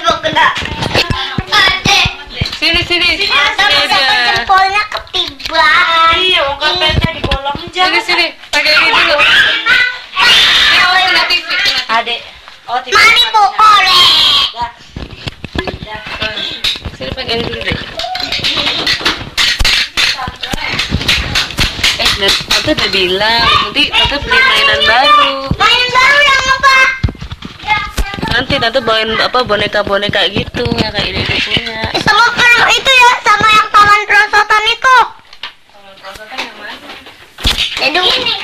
Aduh, kena. Sini. Sini dia. Jempolnya ketiban. Iya, karpetnya dibolongin jangan. Sini. Pakai ini dulu. Kena TV. Adek. Oh, tidak. Mami pukul. Sini pakai ini dulu deh. Tante udah bilang nanti tante beli mainan baru. Mainan baru yang apa? Nanti tante bawain apa boneka gitu ya kayak ini punya. Sama kalau itu ya, sama yang taman perosotan itu. Perosotan yang mana? Jadi ini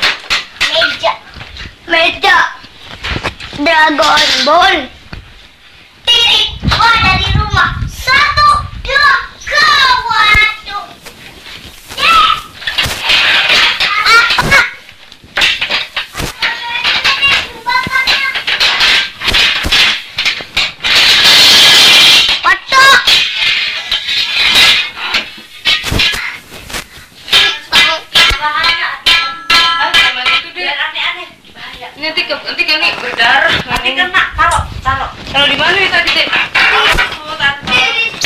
meja Dragon Ball. Tirik, wah dari rumah. 1, 2, ke waduh. Nanti kan nih berdarah. Nanti kena, taruh. Kalau di mana ya tadi deh? Oh, tante.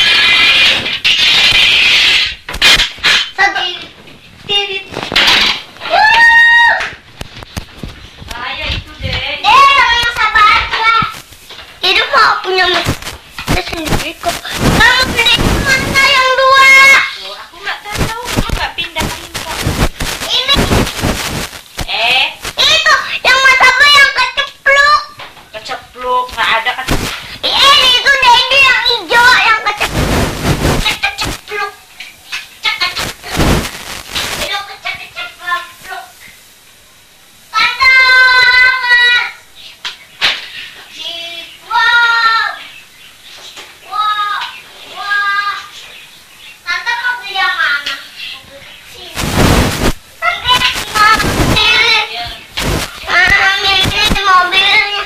Bahaya itu deh. Sama yang sabar lah. Itu mau punya mesin sendiri kok. Kamu beli mana yang 2? Aku nggak tahu, aku nggak pindahin kok. Ini Itu yang masa yang kecepluk. kecepluk, nggak ada kan? Ini itu Dedi yang hijau yang kecepluk. Itu kecepluk. Panas. Wah. Tante mau beli yang mana? Ini mobilnya.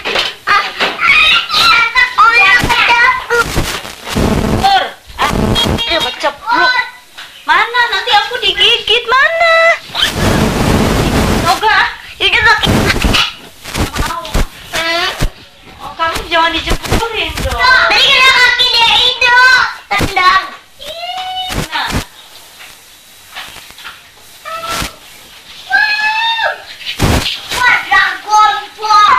Oh yang kecepluk. Pur, ini kecepluk. Mana? Nanti aku digigit mana? Toga, Itu pakai. mau. Oh, kamu jangan dijempurin dong. Tadi kena kaki dia itu tendang. Nah, Wah, Dragon Ball.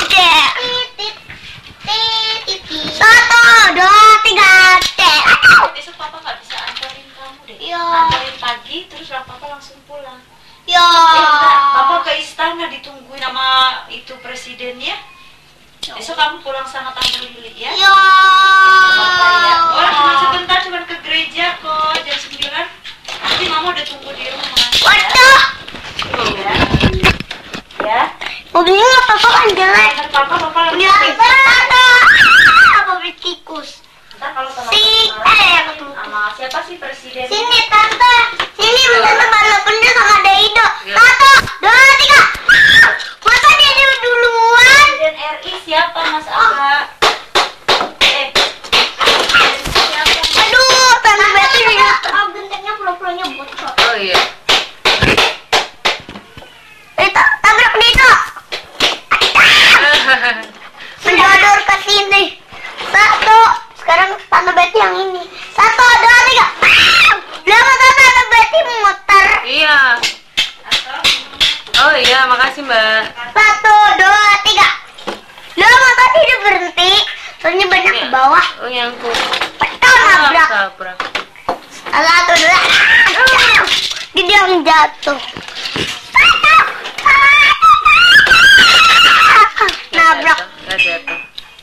Satu, dua, tiga, cek. besok papa nggak bisa antarin kamu deh. Iya. Antarin pagi, terus papa langsung pulang. Yo. Enggak, papa ke istana ditungguin sama itu presidennya. Besok kamu pulang sama Tante Lili ya. Yo. Papa ya. Oh, cuma sebentar, cuma ke gereja kok jam 9. Nanti mama udah tunggu di rumah. Waduh. Ya. Ya. Mobilnya nggak apa-apa kan jelek. Ntar papa lagi. Apa beli tikus? Ntar kalau Si- teman-teman sama siapa sih presiden? Sini tante. Sini tante balapannya sama Daido. Ya. Satu, dua, tiga. Masa dia duluan? Presiden RI siapa Mas Aga? Siapa? Aduh, tante Betty lihat. Gentengnya pura-puranya bocor. Oh iya. Itu tabrak Daido. Menjodor ke sini. Satu. Sekarang tante Betty yang ini. Satu, dua, tiga. Lama tante Betty muter. Iya. Oh iya, makasih Mbak. Satu, dua, tiga. Lama tadi dia berhenti. Soalnya banyak ke bawah. Oh nyangkut. Petal nabrak. Sabrak. Satu, dua. Dia yang jatuh. Nabrak. Nggak jatuh.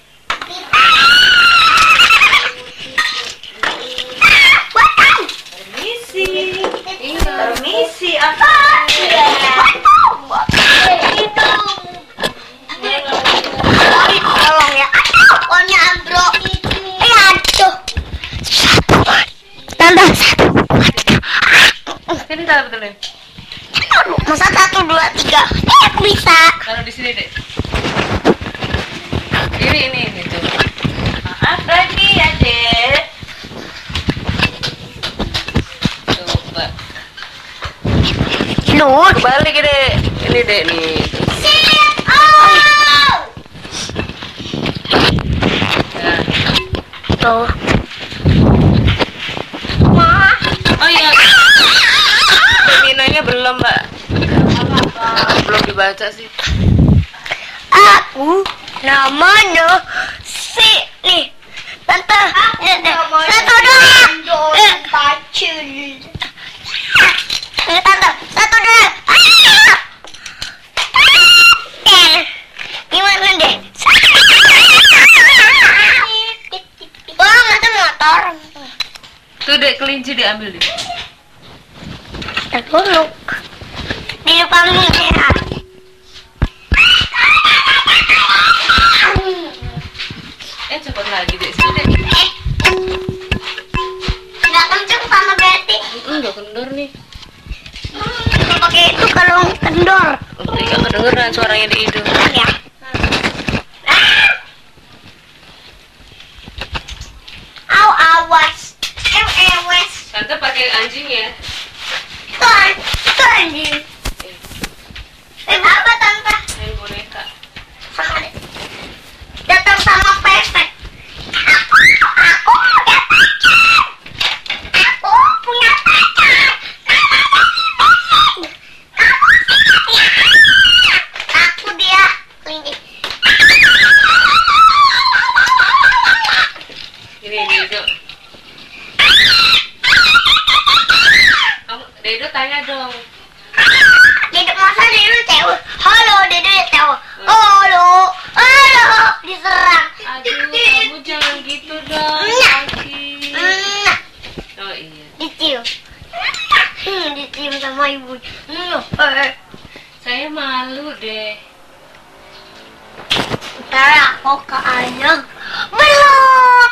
Permisi. Iya. Permisi. Tolong ya. Pokoknya bro. Aduh. Tambah satu. Sini taruh betulin. Masa 1, 2, 3. Bisa. Taruh di sini deh. Ini tuh. Maaf lagi ya Dek. Coba. Lu. Balik deh. Ini deh nih. Oh. Nah. tuh. Ma. Oh iya. Seminarnya belum, Mbak. Belum dibaca sih. Aku namanya si nih. Tante. Satu doang. Tante, satu doang. Gimana deh? Wah, itu motor. Tuh dek, kelinci diambil deh. Dulu. Di depan ya. Cepet lagi dek, sini dek. Nggak kenceng sama Betty. Udah kendor nih. Pakai itu kalau kendor. Udah gak kedengeran suaranya di hidung. Ya. Au awas. Awas. Tante pakai anjing ya. Itu anjing. Apa tante? Main boneka. Sama deh. Datang sama pesek. Aku punya pacar. Aku dia kelinci. Ini Dedo. Kamu Dedo tanya dong. Dedek masa Dedek cewek. Halo Dedek cewek. Halo. Halo. Diserang. Aduh, kamu jangan gitu dong. Nah. Sakit. Oh iya. Dicium. Dicium sama ibu. Saya malu deh. Ntar aku ke ayah. Belum.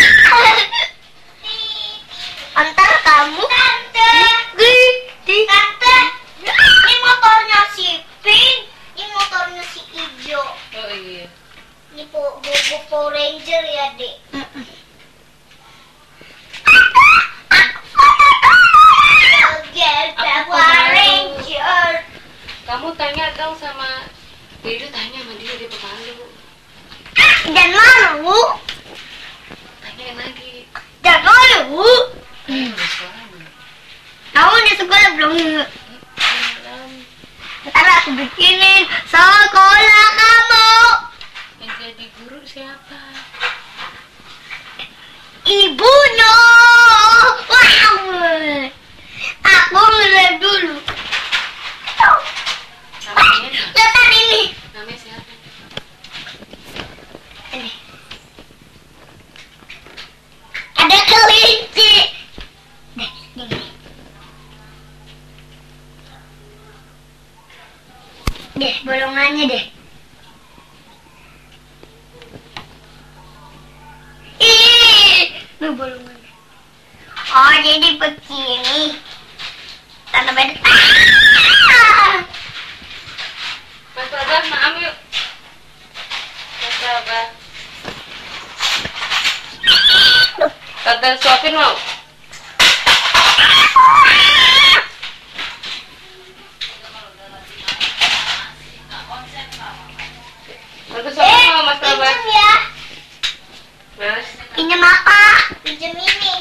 Antar kamu. Tante. Tante. Ini motornya si Pink. Ini motornya si Ijo. Oh iya. Ini Power Ranger ya, Dek. Power Ranger. Kamu tanya dong sama Dedo, tanya sama dia pemalu. Dan malu. Tanyain lagi. Dan malu. Udah suaranya. Kamu di sekolah belum? Belum. Ntar aku bikinin sekolah kamu. Yang jadi guru siapa? Ibunya. Wow. Aku nge-rap dulu. Namanya? Lihat ini. Namanya siapa? Ini. Ada kelinci. Deh, ini. Deh, bolongannya deh. Ini bolongannya. Oh, jadi begini. Tante beda. Mas Sabar, maaf yuk. Mas Sabar. Tante suapin mau? Tante suapin mau, Mas Sabar? Pinjem ya. Mas. Pinjem apa? Pinjem ini.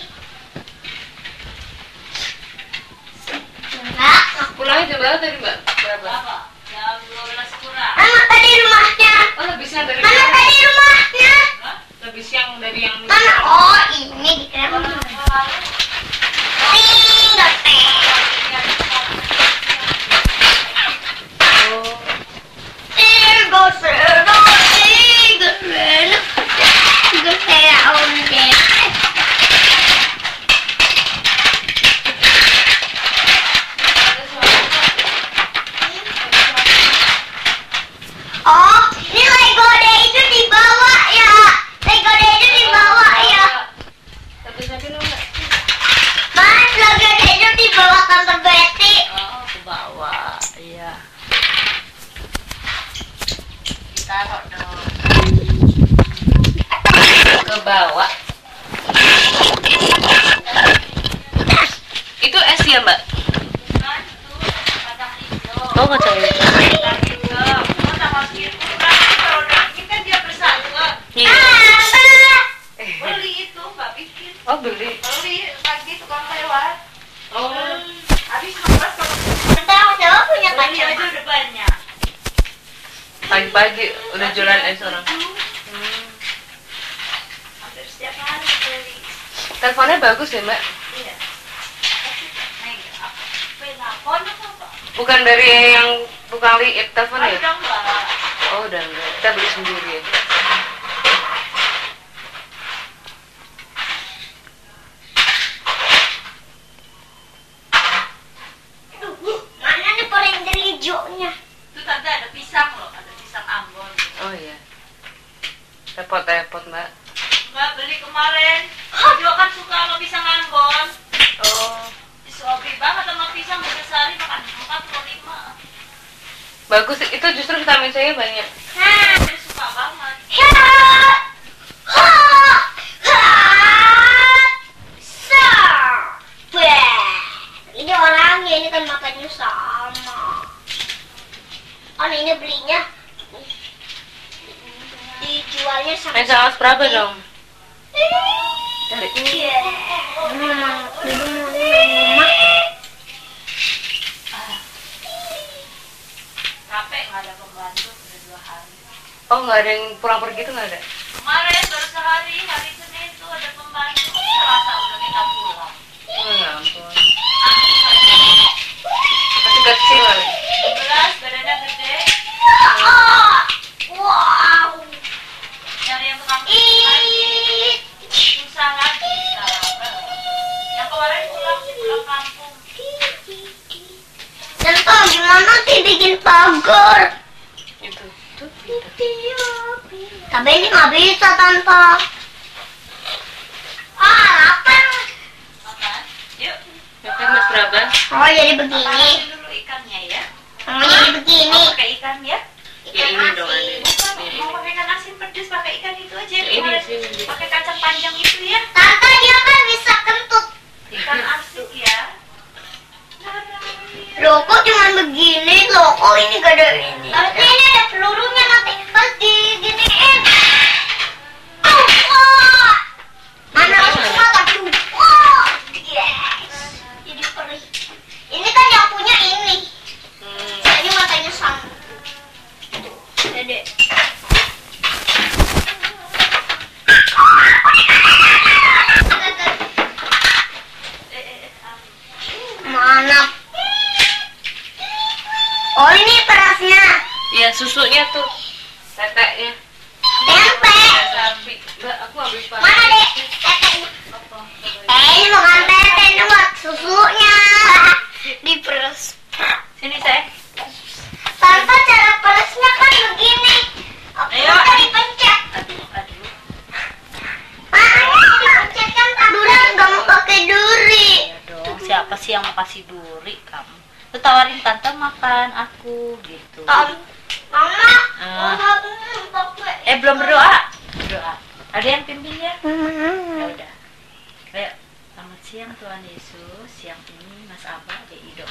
Enggak. Pulangnya jam berapa tadi, Mbak? Berapa? Jam 12 kurang. Mama tadi rumahnya. Oh, lebih siang dari Mana tadi rumahnya? lebih siang dari yang Mana? Oh, ini dikira tinggal teh. Oh. Tinggal seno, tinggal seno. Tinggal saya onde. Oh, ini Lego Day itu dibawa ya. Lego Day itu dibawa ya. Tante suapin mau nggak? Mas, Lego Day itu dibawa Tante Betty. Oh, ke bawah. Iya. Taruh dong. Ke bawah. Itu es ya, Mbak? Oh, kacang hijau. Ini kan dia bersahabat. Iya. Ah, Beli itu Oh beli. Beli pagi tukang lewat. Oh. Habis ngebas kalau Bentar, siapa punya beli kacang? aja udah banyak. Pagi-pagi udah jualan es orang. Hampir setiap hari beli. Teleponnya bagus ya mbak. Iya. Telepon apa? Bukan dari yang tukang liip telepon ya? Udah enggak. Oh udah enggak. Kita beli sendiri ya. Mana nih perinder hijaunya? Itu tante ada pisang loh, ada pisang Ambon. Oh iya. Repot-repot mbak. Enggak beli kemarin. Juga kan suka sama pisang Ambon. Oh. Disuapi banget sama pisang bisa sehari makan 4 atau 5. Bagus itu justru vitamin C-nya banyak. Nah, Dia suka banget. ya, ha, ha, sa, beh. Ini orangnya, ini kan makannya sama. Oh, ini belinya dijualnya sama. Main sama berapa dong? Dari Iya. Mama, mama. Capek nggak ada pembantu udah 2 hari. Oh nggak ada yang pulang pergi tuh nggak ada? Kemarin baru sehari, hari Senin itu ada pembantu. Selasa udah kita pulang. Oh ya ampun. Aku Masih kecil kali. 12, badannya gede. Wow. Nyari yang tukang lagi. Susah lagi sekarang. Yang kemarin pulang sih pulang kampung. Contoh gimana sih bikin pagar? Itu. Tapi ini nggak bisa tante. Ah, lapar. Makan. Yuk. Makan mas berapa? Oh jadi begini. Panasin dulu ikannya ya. Oh jadi begini. Mau pakai ikan ya? Ya ini dong ada. Bukan, mau pakai ikan asin pedes pakai ikan itu aja. Ya, ini Kemarin sih. pakai kacang panjang itu ya. Tante dia kan bisa kentut. Ikan asin ya. Loh kok cuma begini loh, kok ini gak ada ini. Tapi ini ada pelurunya nanti pas diginiin. Mana semua tapi yes. Jadi perih. Ini kan yang punya ini. Jadi matanya sama. Dede. Mana? Oh ini perasnya. Iya susunya tuh. Teteknya. Tempe. Sapi. Mbak aku habis pakai. Mana dek? Tetenya. Ini bukan tete, ini buat susunya. Diperes. Sini saya. Tante cara peresnya kan begini. Ayo. Kita dipencet. Aduh, aduh. Makanya dipencet kan duri nggak mau pakai duri. Ya dong, siapa sih yang mau kasih duri kamu? Lu tawarin tante makan aku gitu. Mama, Ah. mama pakai. Belum berdoa. Berdoa. Ada yang pimpin ya? Ya udah. Ayo. Selamat siang Tuhan Yesus. Siang ini Mas Abah ada Ido.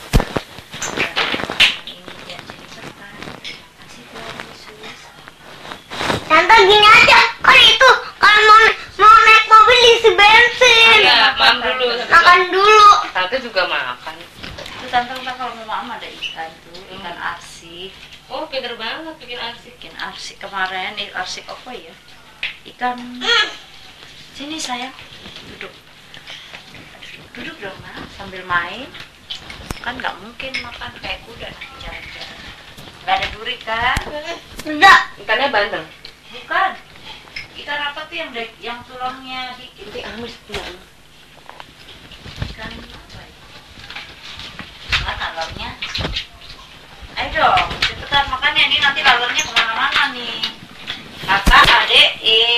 Ini dia Jennifer. Terima kasih Tuhan Yesus. Tante gini aja, kan itu kalau mau naik mobil isi bensin. Iya, makan dulu. Makan dulu. Tante juga makan. Itu tante ntar kalau mau mama ada ikan tuh, ikan arsik. Oh pinter banget bikin arsik. Bikin arsik kemarin, arsik apa ya? Ikan. Sini sayang, duduk. Duduk dong nak, sambil main. Kan nggak mungkin makan kayak kuda nanti jalan-jalan. Nggak ada duri kan? Enggak. Ikannya bandeng. Bukan. Ikan apa tuh yang tulangnya dikit? Nanti amis punya. Ikan apa ya? Mana lalurnya? Ayo dong, cepetan makannya. Ini nanti lalurnya kemana-mana nih. Kakak, adik,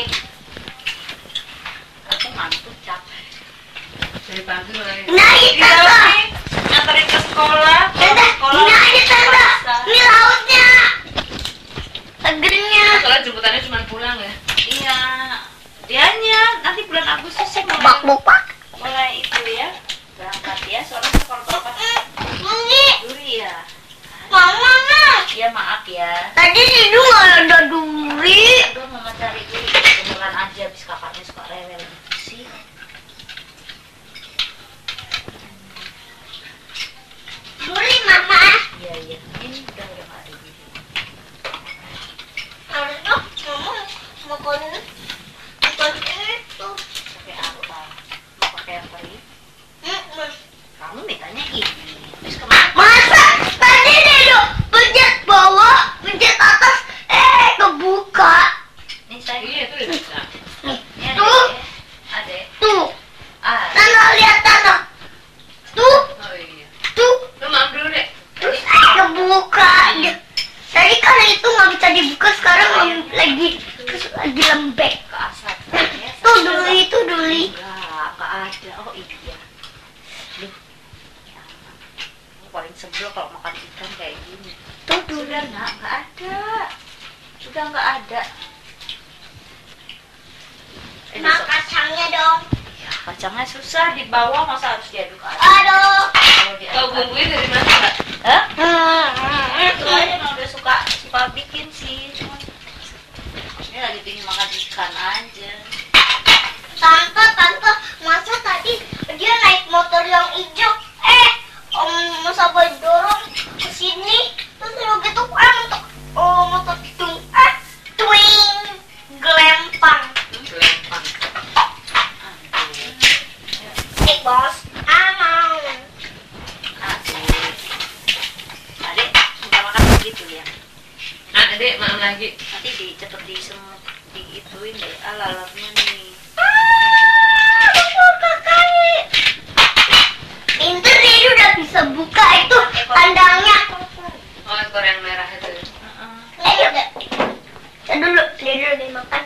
aku ngantuk capek. Dari pagi mulai. Nah, ini Iya tante. nih, nganterin ke sekolah. Tante, Sekolah ini aja tante. paksa. Ini lautnya. Segernya. Soalnya jemputannya cuma pulang ya. Iya, dianya nanti bulan Agustus sih Bak bupak. mulai itu ya berangkat ya. Soalnya sekolah bapak Ini. duri ya. Mama, Ma. Iya maaf ya. Tadi Sidu nggak ada duri. Aduh mama cari duri kebetulan aja habis kakaknya suka rewel gitu sih. ada. Oh iya. Duh. Ya, aku paling sebel kalau makan ikan kayak gini. Tuh, Sudah nak, nggak ada. Sudah nggak ada. Nah, kacangnya dong. Ya, kacangnya susah dibawa, masa harus diaduk aduk. Aduh. Kalau diaduk Tahu bumbunya dari mana, Mbak? Hah? Itu aja emang udah suka bikin sih. Cuma ini lagi pengen makan ikan aja. Tante, masa tadi dia naik motor yang hijau? Om Sabar dorong ke sini, terus udah gitu untuk motor itu twing gelempang. Lempang. Bos, aman. Adik, sudah makan begitu ya. Adik, makan lagi. Nanti cepet disemut, diituin deh alalapnya nih. Pinter dia udah bisa buka itu kandangnya. Oh, ekor yang merah itu. Ayo udah. Dia dulu dia makan.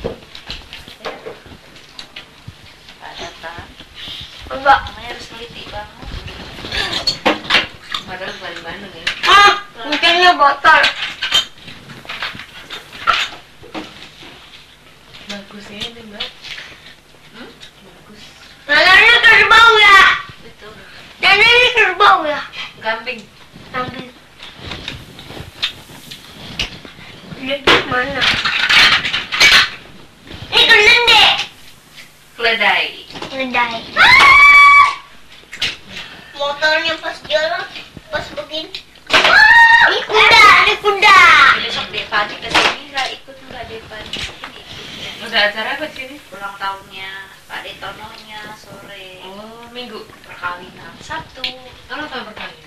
Ada kan? Enggak. Namanya harus teliti banget. Padahal paling Bandung ya. Mungkinnya botol. Bagus ini, Mbak. Bagus. Nenek kerbau ya. Betul. Nenek ini kerbau ya. Kambing. Ambil. Dia di mana? Ini kelendek. Keledai. Keledai. Motornya pas jalan, pas begini. Ini kuda. Besok Devani kesini nggak ikut nggak Devani? Ini ikut. Udah acara apa di sini? Ulang tahunnya Pak Detononya sore. Oh, Minggu. Perkawinan Sabtu. Kalau tahun pertama.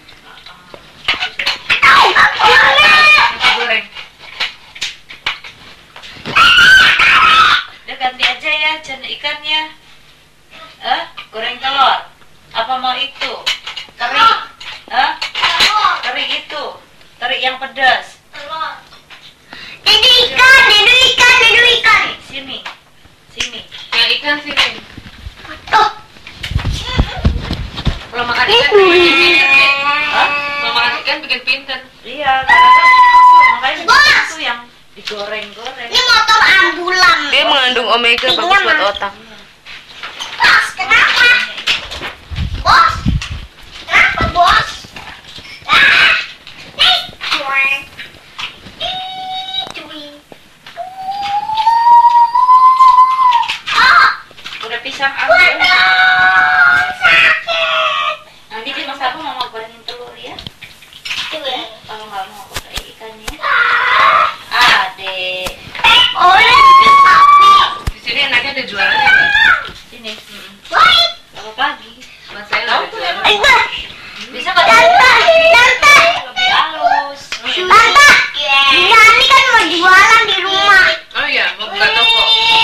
Tahu aku Nasi goreng. Udah ganti aja ya jangan ikannya. Goreng telur. Apa mau itu? Teri. Teri itu. Teri yang pedas. Dedu ikan. Sini. Yang ikan sini. Tuh. Kalau makan ikan bikin pinter, Dek. Kalau makan ikan bikin pinter. Iya, karena kan makanya Bos! itu yang digoreng-goreng. Ini motor ambulan. Dia mengandung omega Tingginya bagus buat mah. otak. Bos, kenapa? Bos. Kenapa, Bos? Cuek. Cuek. Udah pisang ambil. Waduh, sakit. Nanti di Mas Abu mau gorengin telur ya. Cuek. Kalau nggak mau pakai ikannya. Ah. Adek. Oleh sapi. Di sini enaknya ada jualannya, Mbak. Sini. Baik. Kalau pagi. Mas saya Tahu ada tuh jualan. Enggak. Bisa kok Tante. lebih halus. Tante. Nani kan mau jualan di rumah. Oh iya, mau buka toko.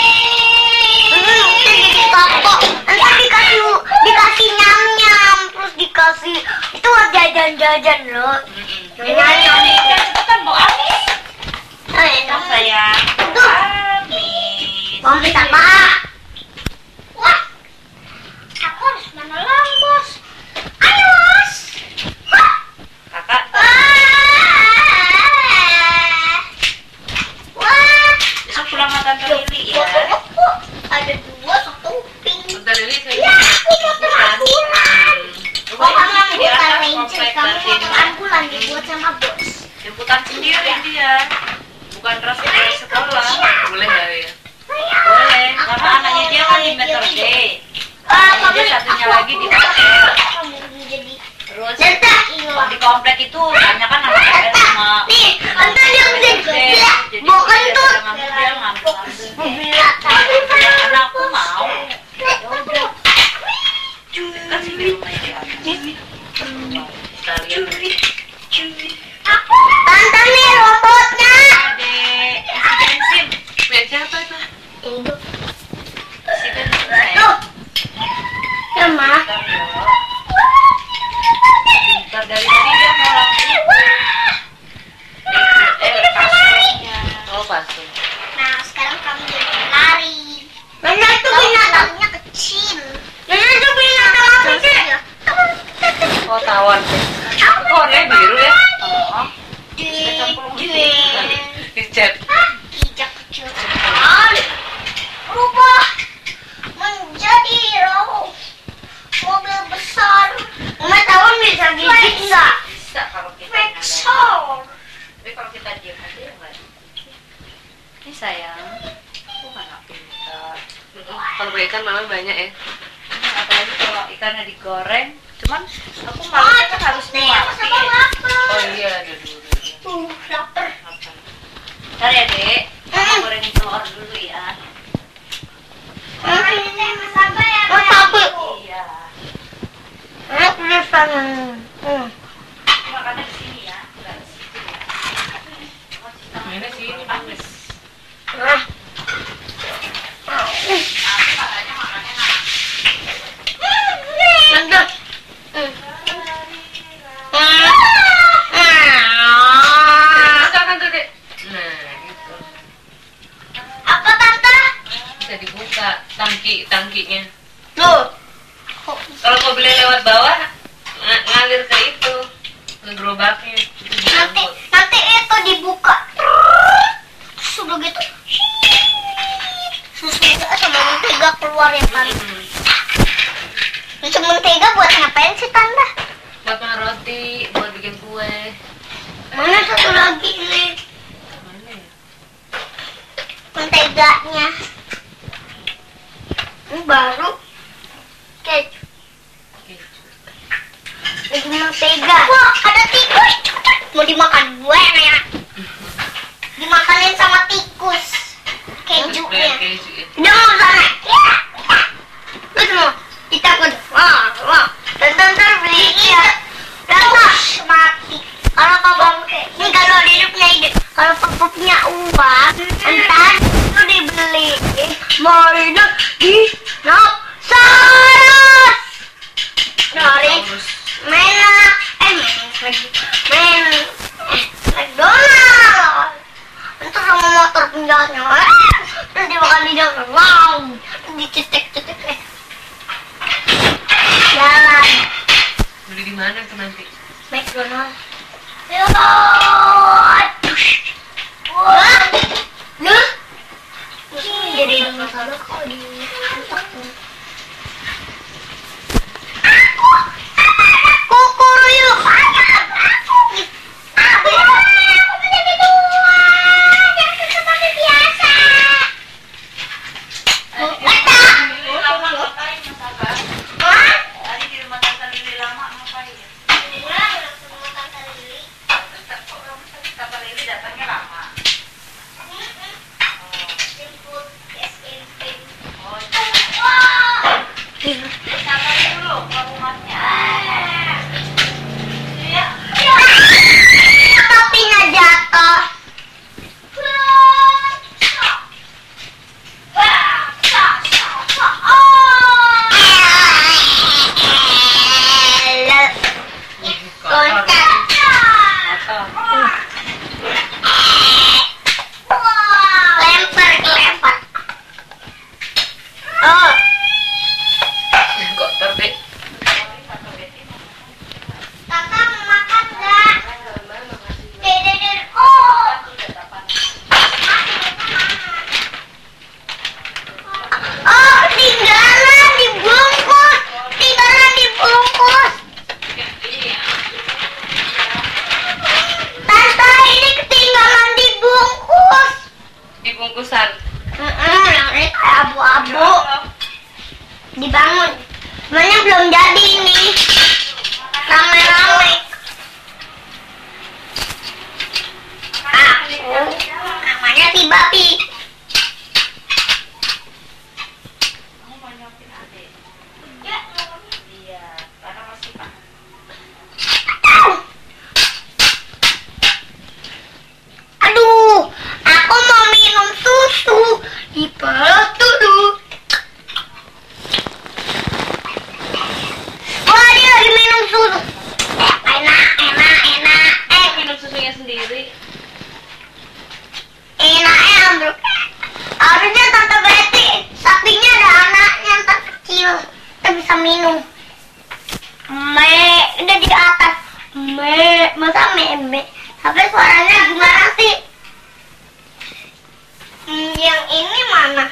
Toko. Nanti dikasih nyam-nyam, terus dikasih itu jajan-jajan loh. Ini cepetan mau habis. Enak sayang. Tuh. Habis. Mau minta apa? Wah. Aku harus menolong, Bos. Ayo, Bos. Wah. Kakak. Wah. Besok pulang sama Tante Lili ya. Foto-foto. Ada dua, satu pink. Bentar ini saya. Ya, aku motor ambulan. Oh, kamu Di bukan atas Ranger, komplek kamu berarti motor ini. ambulan dibuat sama Bos. Jemputan sendiri dia. Bukan transport dari sekolah. Boleh nggak ya? Boleh, karena anaknya dia kan di Meter D. Kamu Dia satunya lagi di hotel. Kamu jadi Terus Data. kalau di komplek itu banyak kan anak hotel sama Nih, anda dia udah gila. jadi Mau dia kentut. pada ngambil ngambil. Mobilnya Karena aku mau. Ya udah. Kan sih di rumah ya. Kita lihat. Tante nih robotnya. Adek, isi bensin. Punya siapa itu? Isi bensin saya. Tuh. Ya, Ma. Pintar dari tadi dia mau langsung. Paspornya. Oh, pasung. Nah, sekarang kamu jadi lari. Mana itu binatangnya kecil. Mana Kalau pakai ikan malah banyak ya. Apalagi kalau ikannya digoreng. Cuman aku malah kan harus Sama dimatiin. lapar. Oh iya, ada dulu. Lapar. Ntar ya dek, mama gorengin telur dulu ya. Mau sapi. Iya. Enak di sana. Makannya di sini ya, nggak di situ ya. Ini sih ini panas. Aku katanya makannya nak. Mantap. Buka kan tuh dek. Nah gitu. Apa tante? Bisa dibuka tangkinya. Tuh. Kalau kau beli lewat bawah ngalir ke itu ke gerobaknya. Itu diangkut. Nanti itu dibuka. Sudah gitu. Susunya sama mentega keluar ya kan. Susu mentega buat ngapain sih tante? Buat makan roti, buat bikin kue. Mana satu lagi ini? Mana ya? Menteganya. Ini baru. Keju. Lagi mentega. Wah, ada tikus. Mau dimakan gue ya? Dimakanin sama tikus. Kejunya. Keju ya. Jangan sana. Ya. Lihat mau. Kita pun. Wah. Ntar beli ya. Rasa mati. Kalau papa ini kalau hidupnya ide. Kalau papa punya uang, ntar itu dibeli. Mainan di Dinosaurus. Dari main McDonald. Ntar sama motor penjahatnya. Terus dimakan di jalan. Wow. Dicetek-cetek. Jalan. Beli di mana tuh nanti? McDonald. Wah. Nah. Jadi masalah kok di Kukuruyuk. Aku menjadi tua. Jangan seperti biasa. Lama ngapain masakan? Hah? Tadi di rumah tante Lili lama ngapain? Tante Lili datangnya lama. Oh, sabar dulu ke rumahnya. Topinya jatuh. Kontak. Lempar. Oh. Kok terdek? Tata mau makan nggak? Dede. Oh. Oh, ketinggalan dibungkus. Tante, ini ketinggalan dibungkus. Di bungkusan. Ini kayak abu-abu. Dibangun. Sebenarnya belum jadi ini. Rame-rame. Aku namanya si Babi. Kamu mau nyopin adik? Iya, karena masih pak. Aduh, aku mau minum susu di perut dulu. Wah, dia lagi minum susu. Enak. Minum susunya sendiri. Enaknya ambil. Harusnya Tante Betty, sapinya ada anaknya yang kecil. Kita bisa minum. Udah di atas. Masa meme? Tapi suaranya gimana sih? Yang ini mana?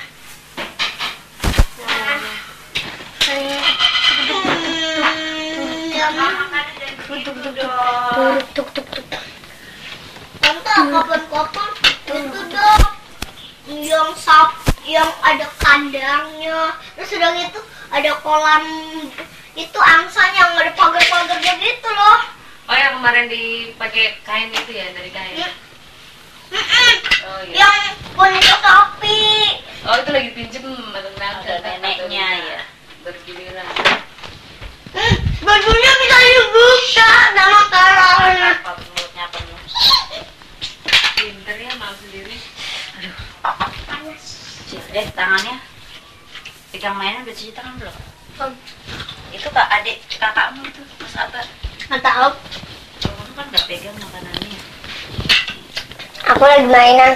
Tante, kapan-kapan itu dong yang sapi yang ada kandangnya, terus udah gitu ada kolam itu angsanya yang ada pagar-pagarnya gitu loh. Oh, yang kemarin dipakai kain itu ya, dari kain. Oh iya. Yang boneka sapi. Oh, itu lagi pinjem Ada neneknya ya. Bergiliran. Bajunya bisa dibuka sama karangnya. Apa mulutnya penuh. Pinter ya, mau sendiri. Aduh, Panas. deh tangannya. Pegang mainan udah cuci tangan belum? Hmm. Itu kak adik kakakmu itu, Mas Abah. Nggak tahu. Kamu kan nggak pegang makanannya. Aku lagi mainan.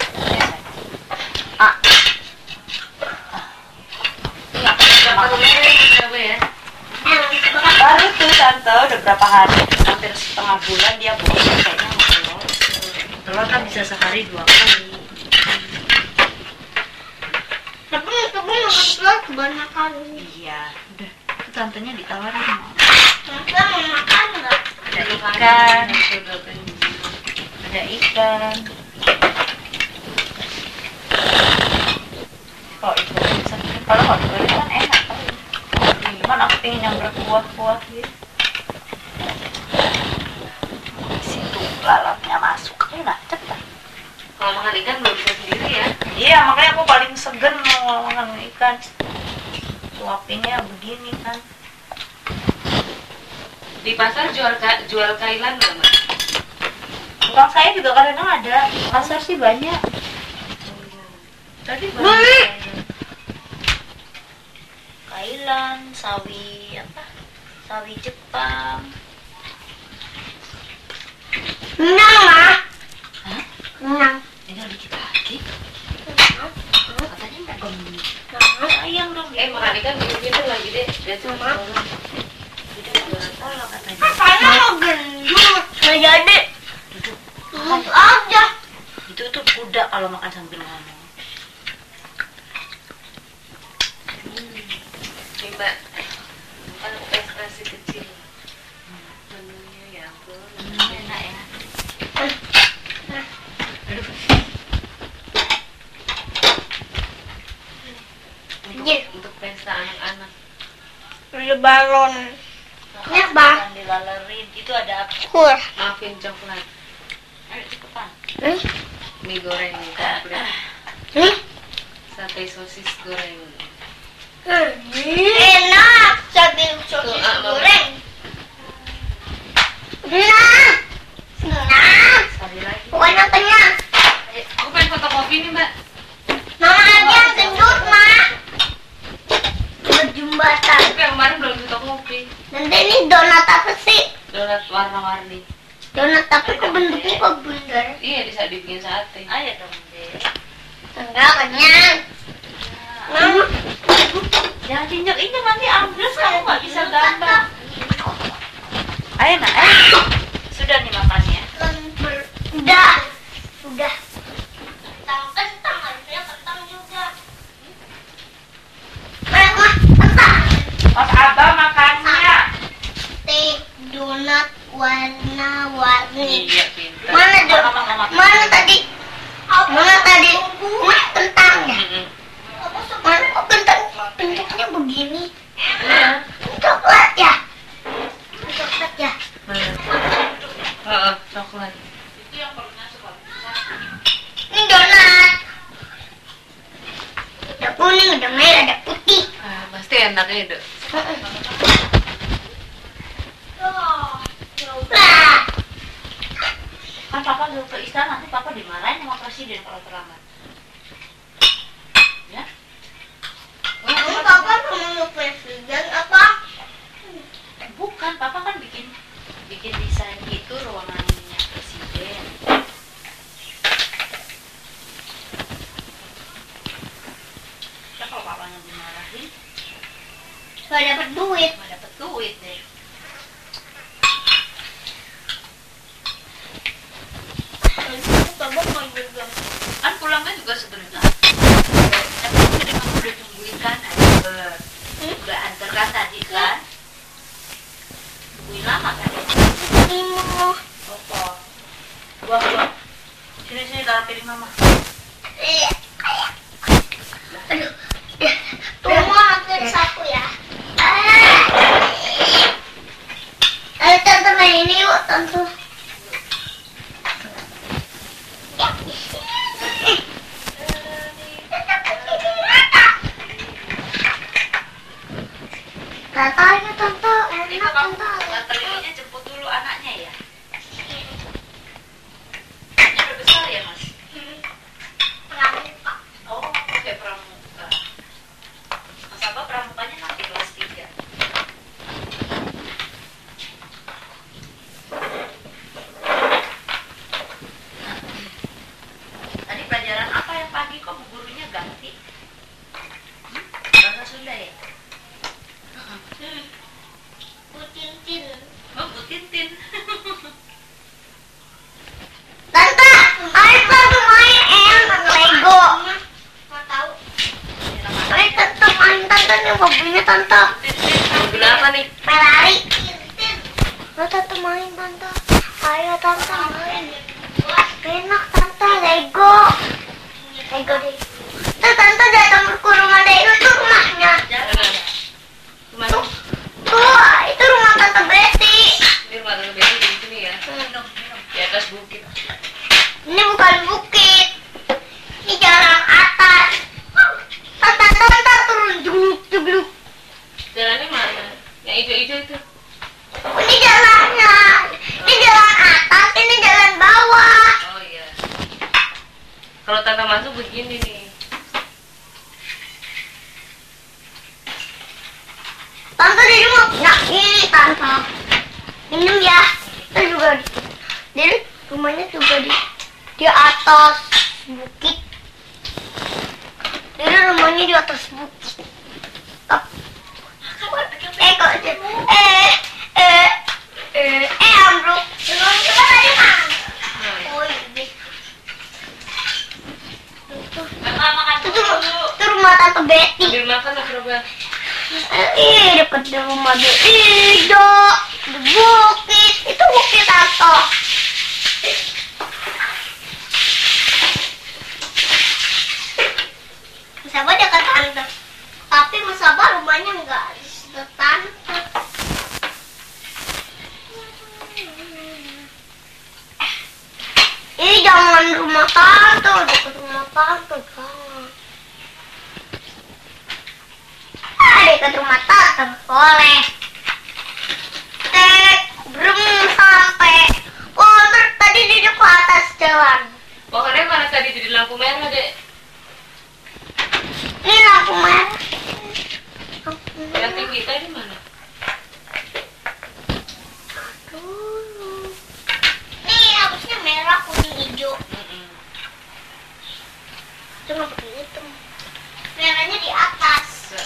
Ah. Siapa ya? Baru tuh tante, udah berapa hari, hampir setengah bulan dia bosan kayaknya mau telur. Telur kan bisa sehari 2 kali. Tapi telur kebanyakan. Iya, udah. Itu tantenya ditawarin mau. Kita mau makan nggak? Ada ikan, ada ikan. Kalau itu bisa, kalau hot dog kan enak. Cuman aku pengen yang berkuah-kuah gitu. Di situ lalapnya masuk, enak cepet. Kalau makan ikan belum bisa sendiri ya? Iya, makanya aku paling segen mau makan ikan. Suapinnya begini kan. Di pasar jual kailan nggak, Mbak? Tukang saya juga kadang ada, pasar sih banyak. Tadi Beli. banyak. Kailan, sawi apa? Sawi Jepang. Menang lah. Hah? Menang. Tinggal dikit lagi. Katanya mau beli Menang. ayam dong. Makan ikan pinter lagi deh. Dia cuma Udah jualan kolak katanya. Katanya mau gendut. Nggak jadi. Duduk. Gendut aja. Itu tuh kuda kalau makan sambil ngomong. Nih, Mbak. Kan prestasi kecil. Menunya ya ampun. Enak ya. Aduh. Iya. Untuk pesta anak-anak. Beli balon. Ini apa? Jangan dilalerin. Itu ada apa? Kur. Maafin coklat. Ayo cepetan. Mie goreng komplit. Sate sosis goreng. Enak. Sate sosis Tuh, Mama. goreng. Enak. Enak. Sekali lagi. Pokoknya kenyang. Aku pengen fotokopi nih, Mbak. Mama aja yang gendut, Ma. Berjembatan. Tapi yang kemarin belum fotokopi. Nanti ini donat apa sih? Donat warna-warni. Donat tapi kok bentuknya kok bundar? Iya, bisa dibikin sate. Ayo dong, Dek. Enggak, kenyang. Mama. Jangan injek-injek nanti ambles kamu nggak bisa gambar. Ayo nak, ayo. Sudah nih makannya. Udah. Udah. Kentang, harusnya kentang juga. Kentang. Mas Abah makannya. Teh donat warna-warni. Iya, pintar. Mana tadi? Mana tadi? Kentangnya. Mm-mm. Mana kok kentang bentuknya begini? Iya. Coklat ya? Coklat ya? Coklat. Ini donat. Ada kuning, ada merah, ada putih. Pasti enak ya, Dok. Lah. Kan papa dulu ke istana, nanti papa dimarahin sama presiden kalau terlambat. Ya? Kamu papa mau presiden apa? Bukan, papa kan bikin desain gitu ruangannya presiden. Ya kalau papanya dimarahin, Gak dapat duit. nggak dapet duit deh. Coba mau juga. Kan pulangnya juga sebentar. Tapi kadang kamu udah tungguin kan, udah antarkan tadi kan. Tungguin lama kan? Limo. Opo. Buang. Sini taruh piring mama. Iya. sapu ya. Ayo tante main ini yuk tante. Tante ayo tante, Itu enak kamu tante. nganter ininya jemput dulu anaknya ya. Ini udah besar ya mas? Pramuka. Oh, kayak pramuka. Mas Abah pramukanya nanti kelas 3. Tadi pelajaran apa yang pagi kok bu gurunya ganti? Bahasa Sunda ya? Putin-tin. Oh, Bu Tintin. Tante, ayo tante main enak Lego. Mau tahu? Ayo tante main tante nih mobilnya tante. Mobil apa nih? Ferrari. Ayo tante main tante. Ayo tante main. Enak tante Lego. Lego deh. Tuh tante datang ke rumah Lego tuh rumahnya. Jangan. Kemana? Tuh itu rumah tante Betty. Ini rumah tante Betty di sini ya. Minum. Di atas bukit. Ini bukan bukit. Ini jalan atas. Tante turun jugluk. Jalannya mana? Yang hijau-hijau itu. Ini jalannya. Ini jalan atas, ini jalan bawah. Oh iya. Kalau tante masuk begini nih. Tante di rumah. Nah ini tante. Minum ya. Itu juga jadi rumahnya juga di atas bukit. Jadi rumahnya di atas bukit. Kok ambruk. Coba tadi mana? Oh iya. Kakak makan Itu dulu. rumah tante Betty. Ambil makan lah Proba. Dekat rumah Betty. Dok, di bukit. Itu bukit tante. Mas Abah dekat tante. Tapi Mas Abah rumahnya enggak dekat tante. Jangan rumah tante, dekat rumah tante jangan. Dekat rumah tante boleh. Belum sampai. Oh, tadi di dekat atas jalan. Pohonnya mana tadi jadi lampu merah, Dek? Ini lampu merah. Yang tinggi tadi mana? Nih harusnya merah, kuning, hijau. Mm-mm. Itu nggak pakai hitam. Merahnya di atas.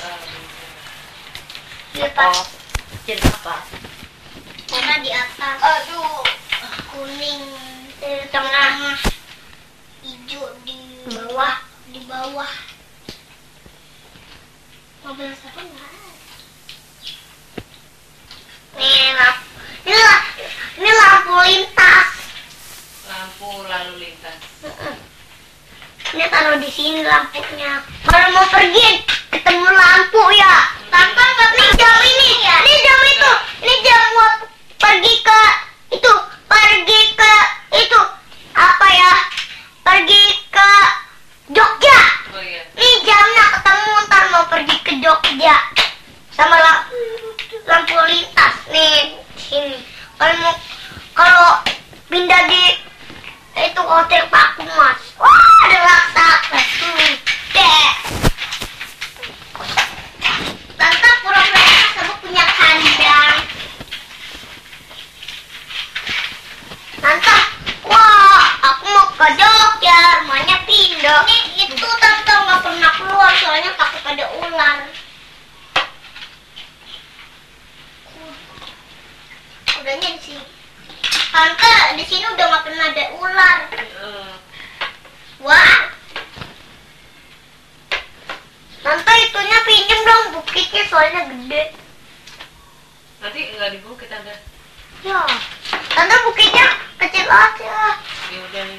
Di atas. Jadi apa? Merah di atas. Aduh. Kuning di tengah. Hijau di bawah. Di bawah. Mobil siapa nggak ada? Ini lampu lintas. Lampu lalu lintas. Ini taruh di sini lampunya. Kalau mau pergi ketemu lampu ya. Tanpa ini jam ini. Ini jam itu. Ini jam buat pergi ke itu. Pergi ke itu. Apa ya? Pergi ke Jogja. Oh iya. Ini jamnya ketemu ntar mau pergi ke Jogja. Sama lampu lintas nih sini. Kalau pindah di itu hotel Pak Mas. Wah, ada raksasa. Deh. Tante pura-pura sama punya kandang. Tante, wah, aku mau ke Jogja, rumahnya pindah. Ini itu tante nggak pernah keluar soalnya takut ada ular. Udahnya di sini. Tante, di sini udah nggak pernah ada ular. Wah. Tante itunya pinjem dong bukitnya soalnya gede. Nanti nggak di bukit ada. Ya. Tante bukitnya kecil aja. Ya udah nih.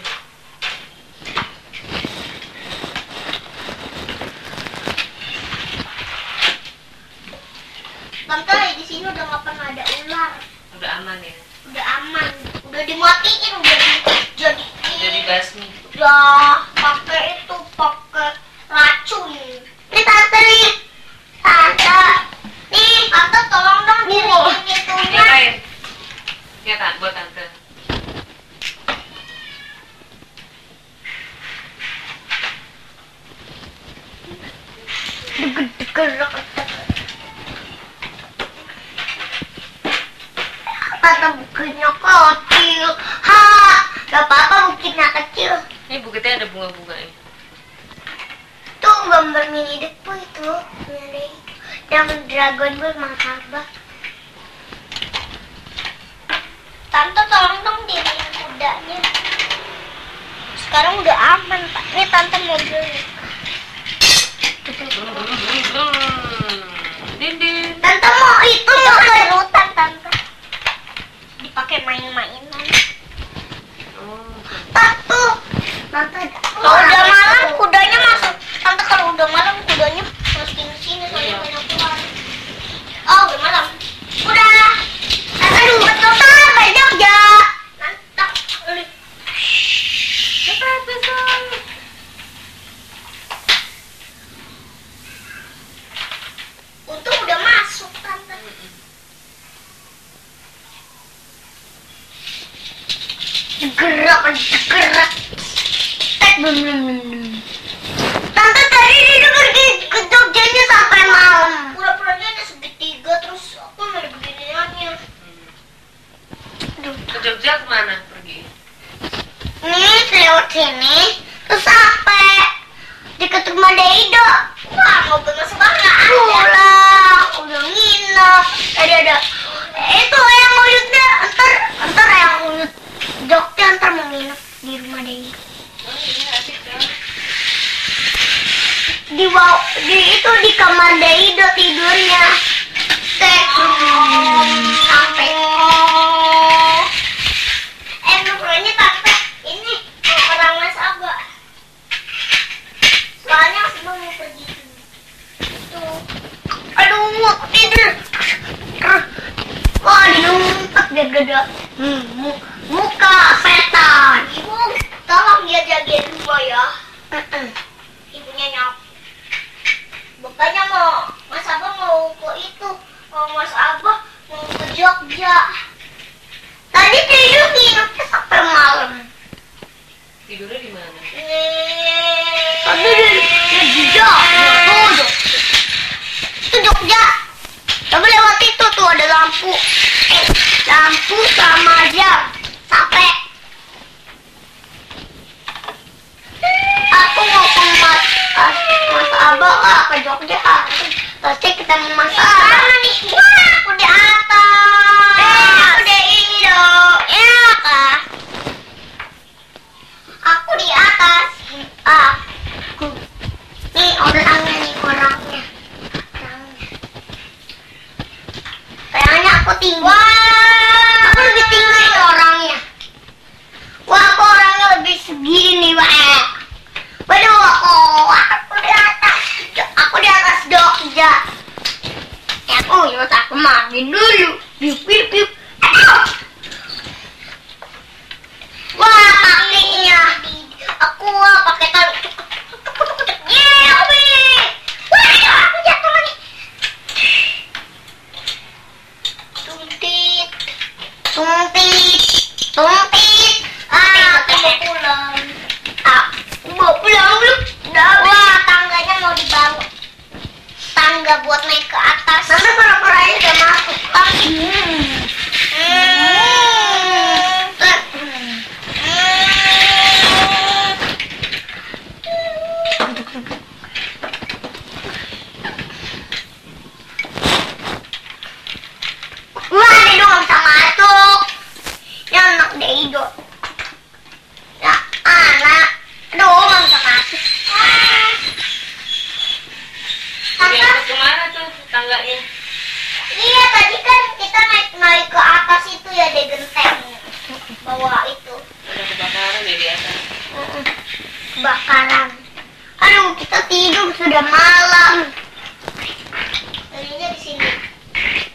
Tante di sini udah nggak pernah ada ular. Udah aman ya. Udah aman. Udah dimatiin, jadi Udah dibasmi. udah pakai racun. Ini tante nih. Tante. Nih, tante tolong dong diriin itunya. Ngapain? Ya tak buat tante. Gerak. Tante bukunya kecil. Ha, gak apa-apa bukunya kecil. Ini bukitnya ada bunga-bunganya. Tuh gambar mini depo itu. Yang Dragon Ball Mahaba. Tante tolong dong diriin kudanya. Sekarang udah aman Pak. Ini tante mau beli. Dinding. Tante mau itu mau kerutan tante. Dipakai main-mainan. Oh. Tante. Kalau udah malam kudanya masuk. Tante kalau udah malam kudanya masukin ke sini soalnya banyak keluar. Oh udah malam. Udah. Aduh betul banyak ya. Mantap. Cepat besok. Untung udah masuk tante. Gerak. Tante tadi dia pergi ke Jogjanya sampai malam. Pura-puranya ada segitiga terus aku ada beginiannya. Ke Jogja kemana pergi? Nih lewat sini terus sampai deket rumah Deido. Wah mobil masuk banget pulang. Udah nginep. Tadi ada itu yang uyutnya. Ntar yang uyut Jogja ntar mau nginep di rumah Deido. Oh iya asik dong. Di kamar Deido tidurnya. Sampai nukernya tante ini orang Mas Abah. Soalnya Mas Abah mau pergi tuh. Aduh aku tidur. Wah dinumpet dia gede. Muka setan. Ibu tolong dia jagain gua ya. Ibunya nyap. Bapaknya Mas Abah mau ke itu. Mas Abah mau ke Jogja. Tadi tidur nginepnya sampai malam. Tidurnya di mana? Tadi di Jogja. Itu Jogja. Coba lewat itu tuh ada lampu. Lampu sama jam. Sampai. Aku mau ke Mas Abah lah ke Jogja. Pasti kita mau masak. Mana nih? Wah, aku di atas. Aku di Indo. Ya kak. Aku di atas. Aku. Nih orangnya nih orangnya. Kayaknya aku tinggi. Aku lebih tinggi orangnya. Wah, aku orangnya lebih segini, wah. Waduh, aku di atas. Aku di atas Jogja. Aku mandi dulu. Piu. Aduh. Wah, kakinya. Aku pakai tali. Wah, aku jatuh lagi. Tumpit. Aku mau pulang. Aku mau pulang belum? Wah, tangganya mau dibangun. Tangga buat naik ke atas. Nanti pura-puranya udah masuk. Wah, Deido gak bisa masuk. Ya anak Deido. Ya anak. Aduh, gak bisa masuk. Diangkat kemana tuh tangganya? Iya, tadi kan kita naik ke atas itu ya, di genteng bawah itu. Ada kebakaran ya di atas. Kebakaran. Aduh, kita tidur sudah malam. Tadinya di sini.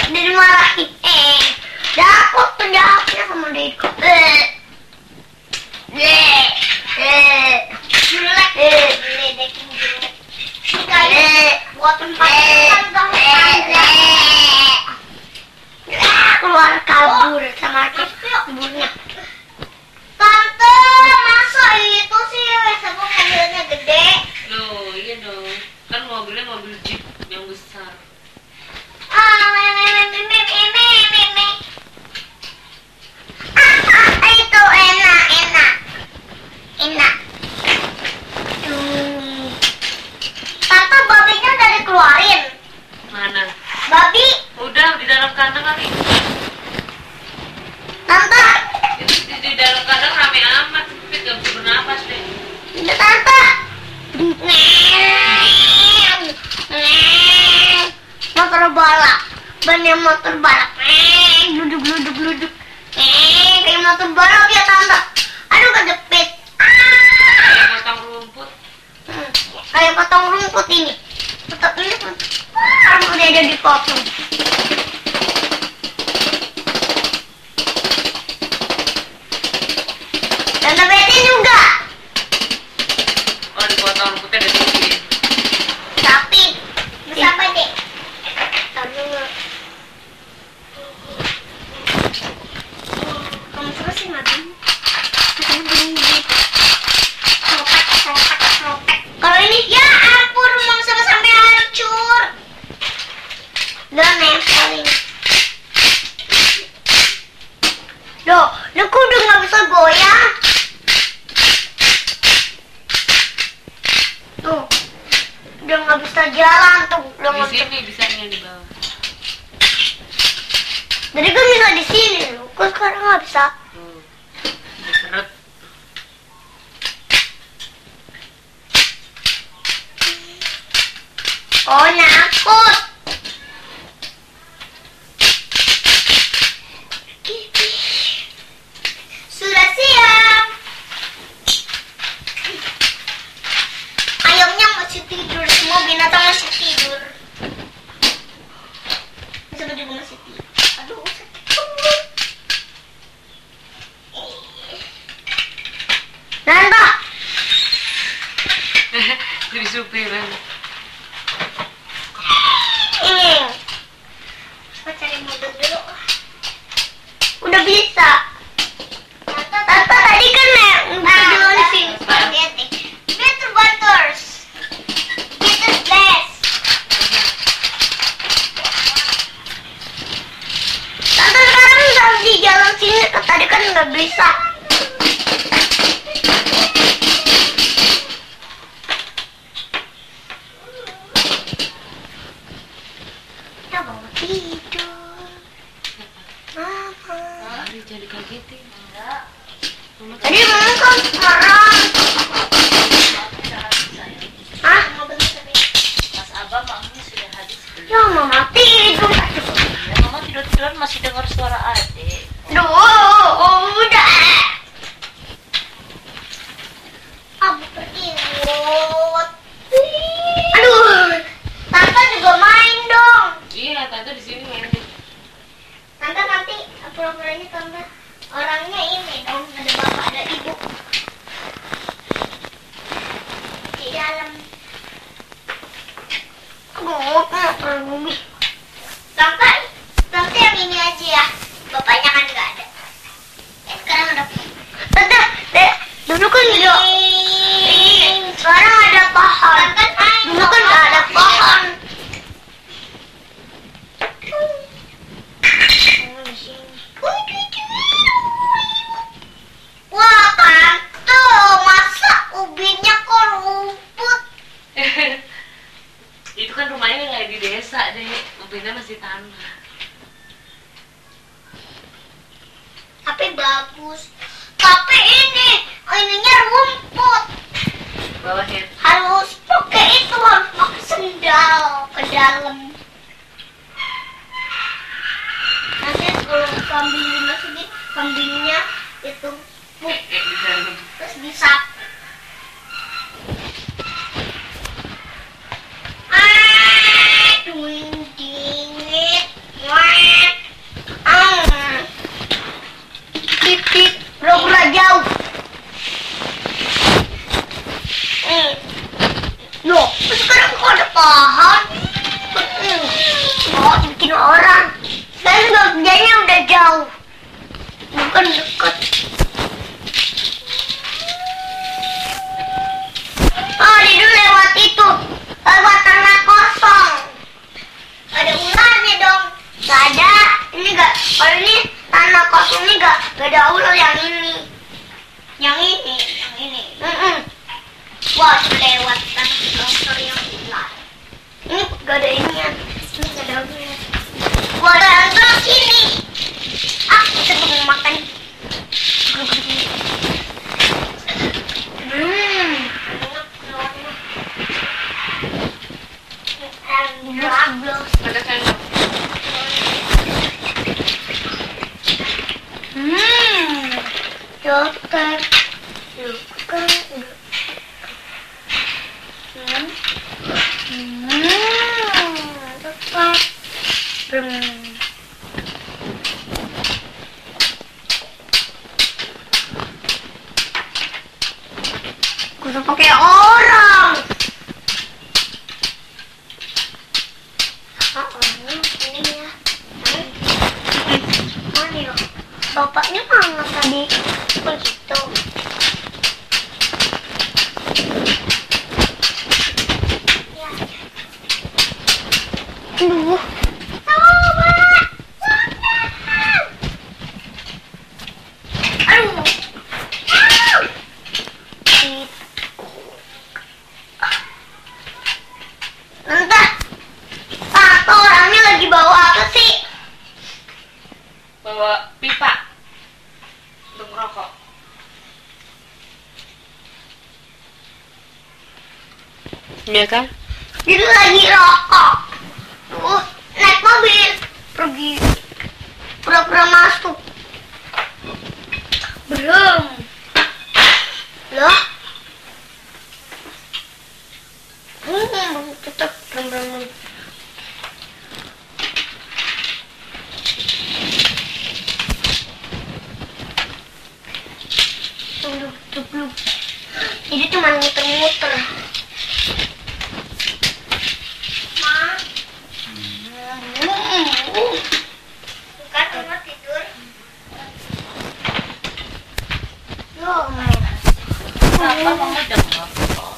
dimarahin. Dapet tuh jawabnya sama Deko. Jelek. Ledekin jelek. Kayak buat tempat keluar kabur sama ibunya. Tante, masa itu sih sama mobilnya gede? Loh, iya dong. Kan mobilnya mobil Jeep yang besar. Itu enak. Tante, babinya udah dikeluarin. Mana? Babi, Udah di dalam kandang kali. tante, Itu di dalam kandang rame amat, tapi gak bisa bernapas deh. itu tante. Motor balap, bannya motor balap. Gluduk. Kayak motor balap ya tante. Aduh kejepit. Kayak potong rumput. Kayak potong rumput ini. Potong ini rambutnya ada dipotong. Tante Betty juga. Oh, dipotong rumputnya udah tinggi. Tapi bisa apa deh? Taruh. Kamu terus sih mati. Kalau ini ya ampun mau sama sampai hancur. Udah nempelin. Duh, aku udah nggak bisa goyang. Tuh, udah nggak bisa jalan tuh. Udah Di nggak bisa. sini bisanya di bawah. Jadi kan bisa di sini loh. Kok sekarang nggak bisa? Tuh. Diseret. Oh, nakut. Sudah siap. Ayamnya masih tidur. Semua binatang masih tidur. Bisa juga masih tidur. Aduh, sakit. Nanda. Jadi supiran. Ini. Kita cari mobil dulu. Udah bisa. Tante tadi kan dulu di sini. Lihat nih. Better Butters. Better Bless. Tante sekarang udah di jalan sini. Tadi kan nggak bisa. Kita mau tidur. Mama. Ari jangan dikagetin. Enggak. Tadi mama kan marah. Hah? Mas Abang mangnya sudah habis belum? Ya mama tidur. Ya, mama tidur-tiduran masih dengar suara adik. Duh, udah. Abu peribut. Aduh, tante juga main dong. Iya, tante di sini main deh. Tante nanti pura-puranya tante orangnya ini dong, ada bapak ada ibu di dalam. Aduh, tante yang ini aja ya. Bapaknya kan nggak ada. Sekarang ada. Tante, dulu kan ada. Sekarang ada pohon. Dulu kan nggak ada pohon. Wah, tante, masa ubinya kok rumput? Itu kan rumahnya nggak di desa deh, mobilnya masih tanah. Tapi bagus. Tapi ininya rumput. Bawahnya. Harus pakai itu, harus pakai sendal ke dalam. Nanti kalau kambing dimasukin, kambingnya itu Di dalam. terus disap. Dingit. Wah. orang. Sekarang juga kerjanya udah jauh, bukan dekat. Oh, dia dulu lewat itu, lewat tanah kosong. Ada ularnya dong. Gak ada. Ini gak. Kalau ini tanah kosong ini gak ada ular yang ini. Yang ini. Wah, lewat tanah kosong yang ular. Ini gak ada inian. Ini gak ada ular. Wah, ada ular sini. Ah, kita mau makan. Ada sendok. Dokter. Udah pakai orang. Ini ya. Mana ya? Bapaknya mana tadi? Ke situ. Ya. Aduh. Coba. Aduh. Entah. Pak, orangnya lagi bawa apa sih? Bawa pipa untuk rokok. Iya kan? Dia lagi rokok. Naik mobil. Pergi. Pura-pura masuk. Belum. Loh? Tetap belum. Belum. Ini cuma muter-muter. Bukan cuma tidur. Kenapa mama jangan rokok?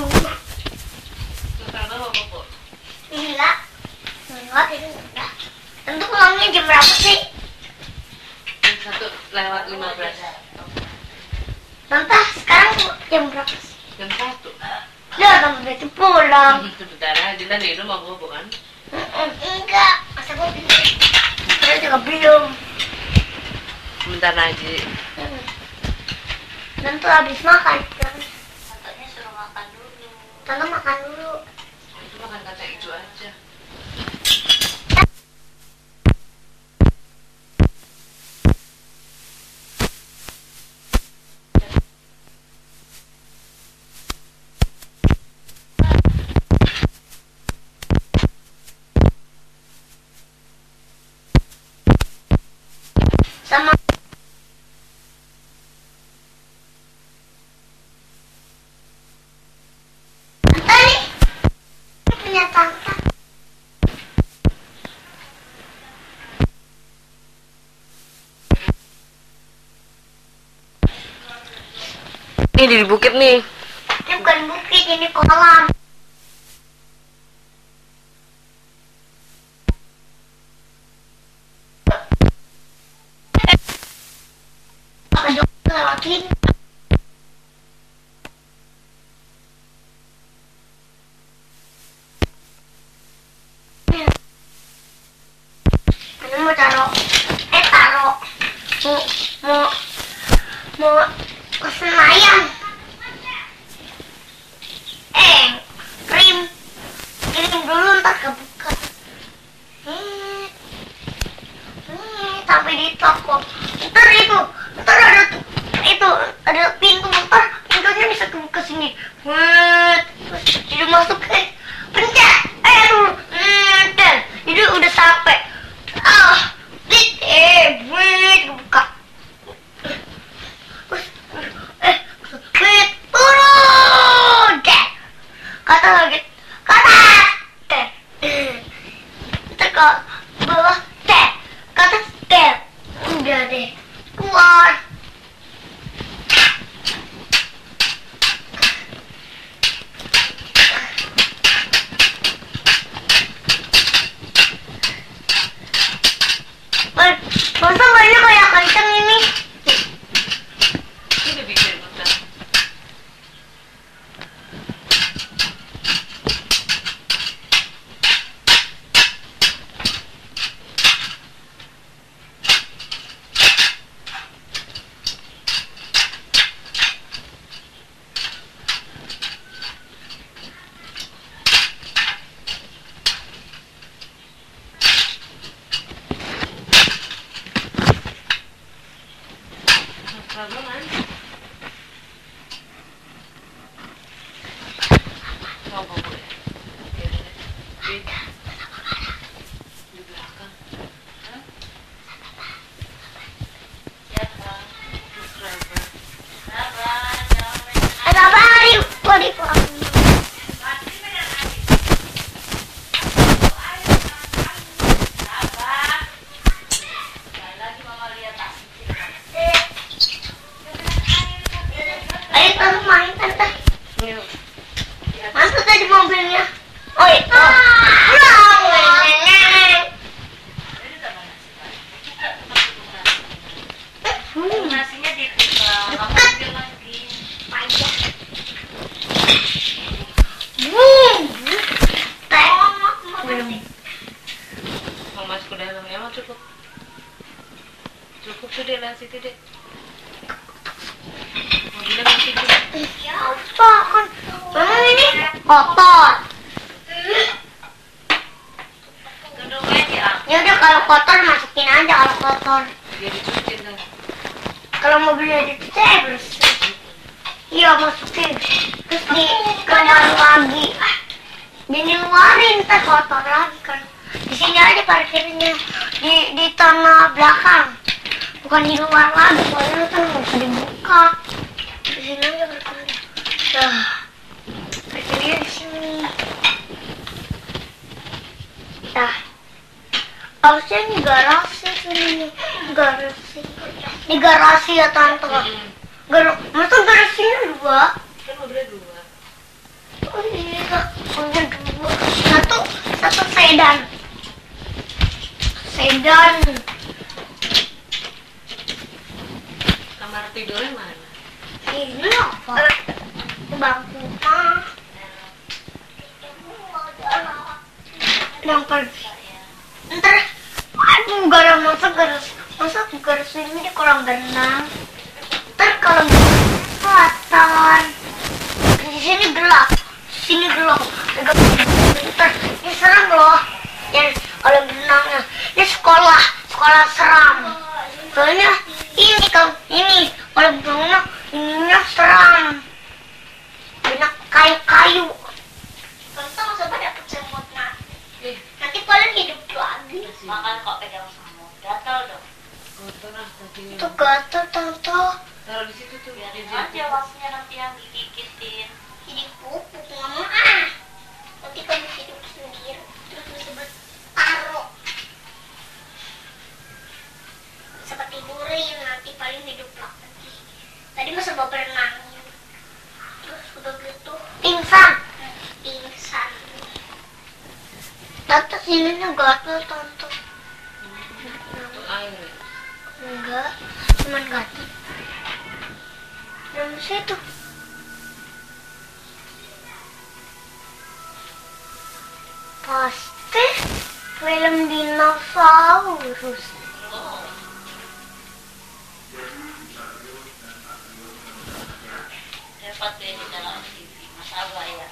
Karena rokok. Enggak, itu enggak. Tentu pulangnya jam berapa sih? 1:15. Tante, sekarang jam berapa sih? Jam 1. Udah, tante berarti pulang. Sebentar aja, dan ini mau bobo kan? Enggak, masa gue belum. Saya juga belum. Sebentar aja. Tante habis makan. Tantenya suruh makan dulu. Tante makan dulu. Itu makan kata hijau aja. Sama tante nih. Punya tante. Ini di bukit nih. Ini bukan bukit, ini kolam. Ada lewatin. Ini mau taruh. Mau ke Senayan. Kirim dulu ntar kebuka. Sampai di toko. Ntar ada pintu, ntar pintunya bisa kebuka sini. Terus jadi masuk pencet. Jadi udah sampai. Kebuka. Turun. Kata lagi. Ntar bawah, step. Ke atas, step. Udah deh. Keluar. Masa banyak kayak kenceng ini? Ini bikin putar. Kan? Oh, boleh. Di belakang. Hah? Siapa? Subscriber. Sabar, jangan main. Ada apa hari? Waduh, ayo tante main tante. Masuk tadi mobilnya. Oh itu. Nasinya ditinggal. Kamu ambil lagi. Mau masuk ke dalam ya, mau cukup. Cukup tuh deh, lah situ deh. Mobilnya masih tuh. Ya apa kan? Ini kotor. Duduk aja. Ya udah kalau kotor masukin aja kalau kotor. Biar dicuciin dah. Kalau mobilnya dicuci bersih. Iya masukin. Terus dikeluarin lagi. Diluarin ntar kotor lagi kan. Di sini aja parkirnya di tanah belakang. Bukan di luar lagi. Soalnya kan nggak bisa dibuka. Di sini aja parkirnya. Dah. Parkirnya di sini. Dah. Harusnya di garasi sini. Garasi. Di garasi ya tante. Masa garasinya dua? Kan mobilnya dua. Oh iya, mobil dua. Satu sedan. Sedan. Kamar tidurnya mana? Ini apa? Di bangku mah. Yang pergi. Ntar, aduh garam masa garas ini di kolam renang. Ntar kalau kelihatan. Di sini gelap. Sini gelap. Ntar, ini serem loh. Yang kolam renangnya. Ini sekolah seram. Soalnya ini kolam renang ininya seram. Banyak kayu-kayu. Masa dapet semut nanti paling hidup lagi. Makan kok pegang semut. Gatal dong. Kotor lah tadi. Itu gatel tante. Taruh di situ tuh. Biarin aja wasnya nanti yang digigitin. Jadi pupuk mama. Nanti kamu hidup sendiri. Terus bisa taruh. Bisa tidurin nanti paling hidup lagi. Tadi masa bapak renangin. Terus udah gitu pingsan. Tante sini gatel tante. Itu air ya? Enggak, cuman gatel. Dalam situ. Pasti film dinosaurus. Dapat deh di dalam TV. Masalah ya.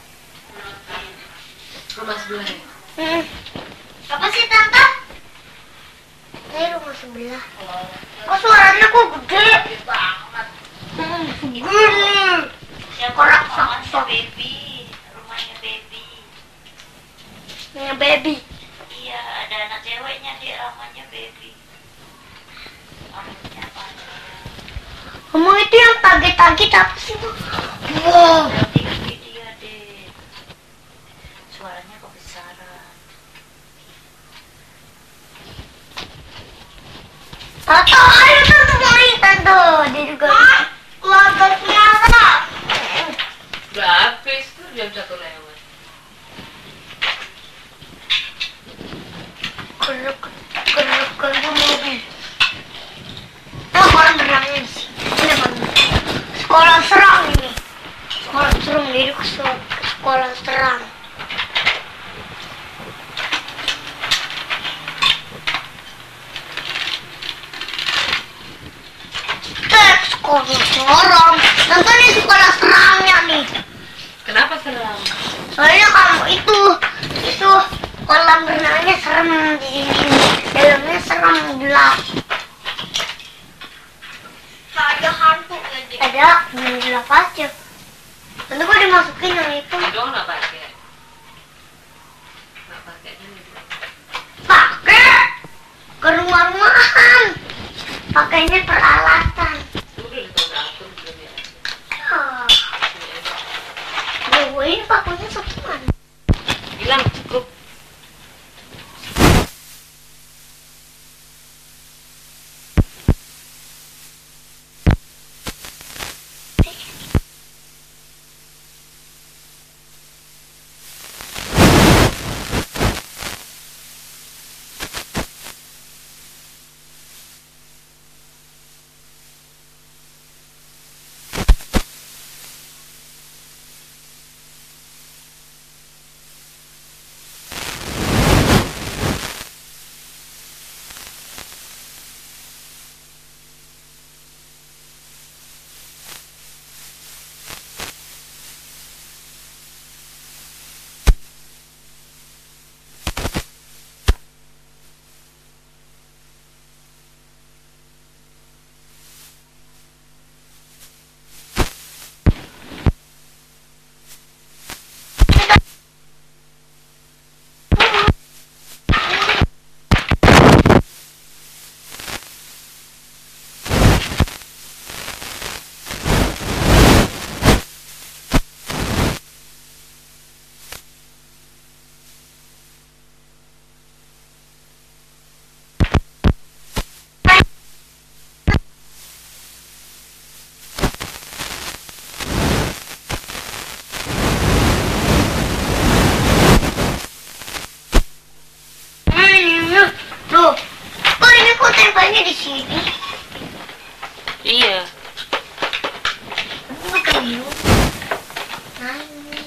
Rumah sebelah ya? Apa sih tante? Ini rumah sebelah. Kok suaranya kok gede? Banget. Gini. Siapa Korak rumahnya sok-sok. baby? Rumahnya baby. Ini baby. Iya, ada anak ceweknya dia namanya baby. Rambutnya panjang. Kamu itu yang tagih-tagih apa sih bu? Wow. Udah tinggi dia deh. Suaranya kebesaran. Tato, ayo tante main tante. Dia juga. Keluarga Tiara. Udah habis tuh jam 1 lewat. Keruk mobil. Oh, kolam renangnya di sini. Ini kan sekolah serang ini. Sekolah serang jadi ke sekolah serang. Sekolah serang. Nanti nih sekolah serangnya nih. Kenapa seram? Soalnya kamu itu kolam renangnya serem di sini. Dalamnya serem gelap. Ada hantu ya? Ada, gelap aja. Nanti gua dimasukin yang itu. Doang nggak pakai. Nggak pakai ini. Pakai ke rumah-rumahan. Pakainya peralatan. Udah diatur belum ya? Gue ini pakainya sepuan. Bilang cukup. Loh, kok ini kok tempelnya di sini? Iya. Ini kayu. Nah,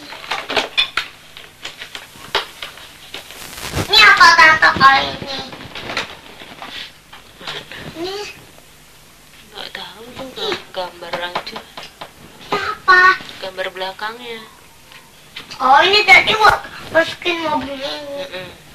ini apa tante kali ini? Ini Nggak tahu tuh gambar aja. apa? Gambar belakangnya. Oh, ini tadi gua masukin mobil ini. Mm-mm.